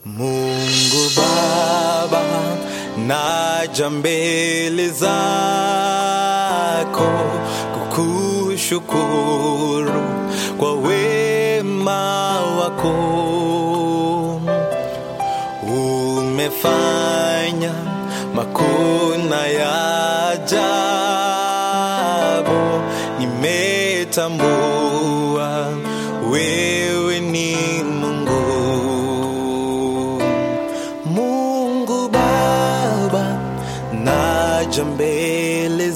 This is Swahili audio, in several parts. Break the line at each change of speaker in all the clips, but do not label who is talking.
Mungu Baba, naja mbele zako kukushukuru kwa wema wako. Umefanya makuna ya ajabu, nimetambua wewe ni Mungu. Mungu Baba, naja mbele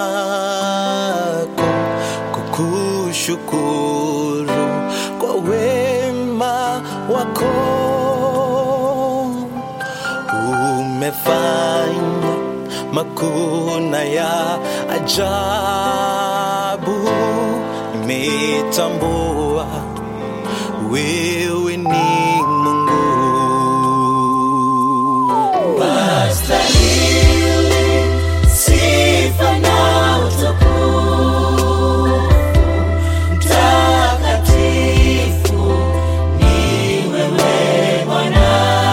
zako kukushukuru kwa wema wako. Umefanya makuna ya ajabu, nimetambua wewe ni Mungu.
Wastahili sifa na utukufu, mtakatifu ni wewe Bwana.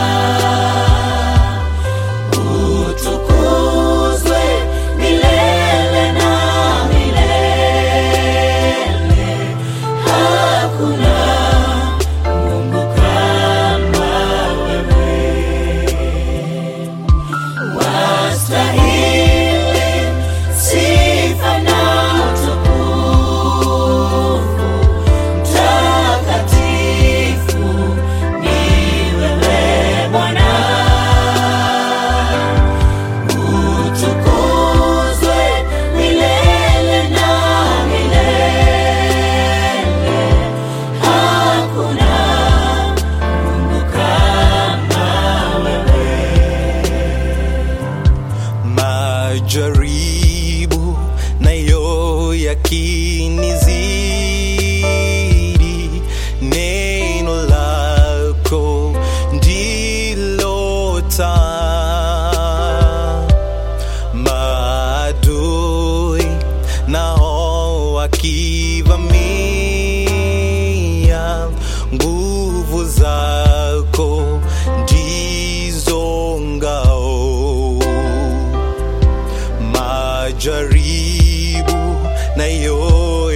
Utukuzwe milele na milele, hakuna Mungu kama wewe. Wastahili sifa na utukufu, mtakatifu ni wewe Bwana. Utukuzwe milele na milele, hakuna Mungu kama wewe.
Majaribu nayo yakinizidi, neno lako ndilo taa. Maadui nao wakivamia, nguvu zako ndizo ngao. Majaribu nayo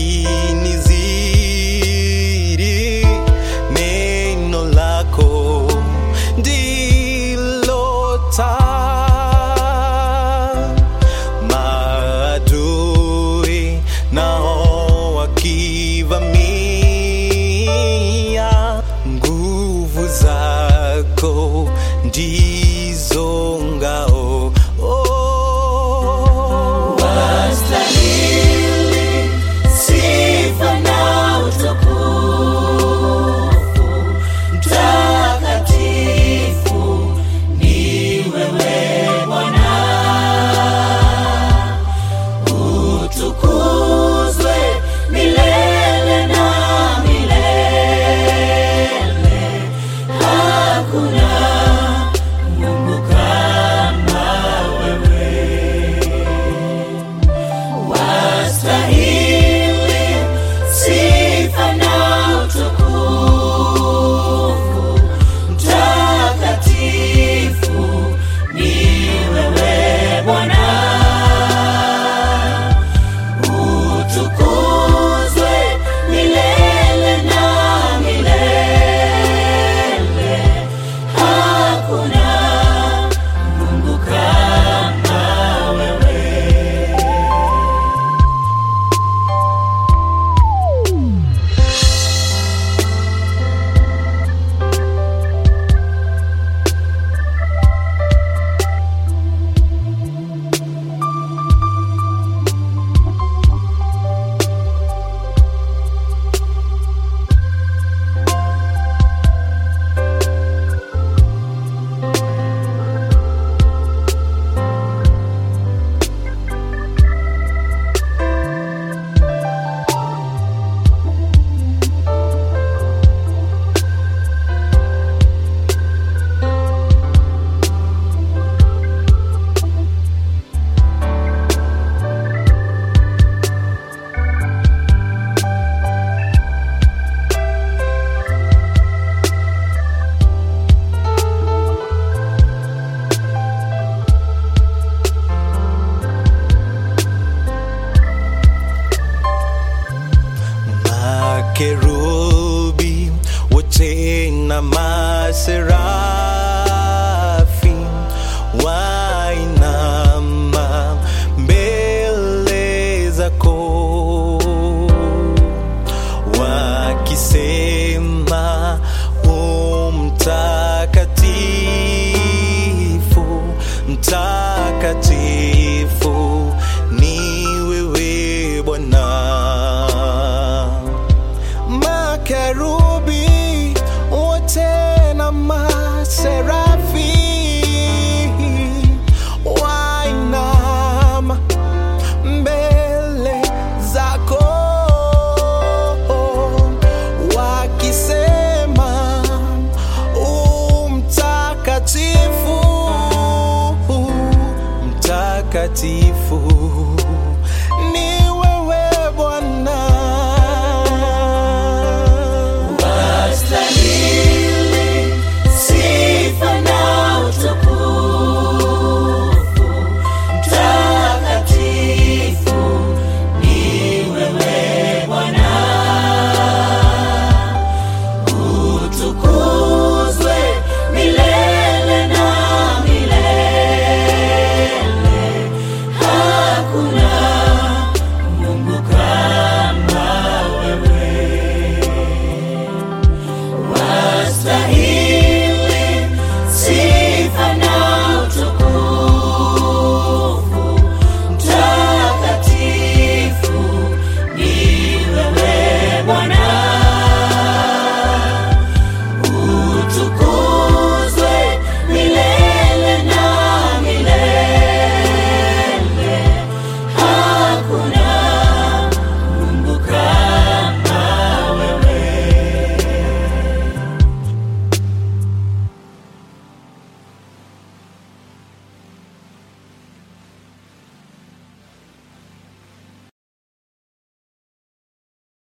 yakinizidi, neno lako ndilo taa. Maadui nao wakivamia, nguvu zako ndizo ngao.
Wastahili sifa na utukufu, mtakatifu ni wewe Bwana. Utukuzwe milele na milele, hakuna
tena maserafi wainama mbele zako wakisema mtakatifu, mtakatifu ni wewe Bwana. Makerubi wote na maserafi wainama mbele zako wakisema mtakatifu, mtakatifu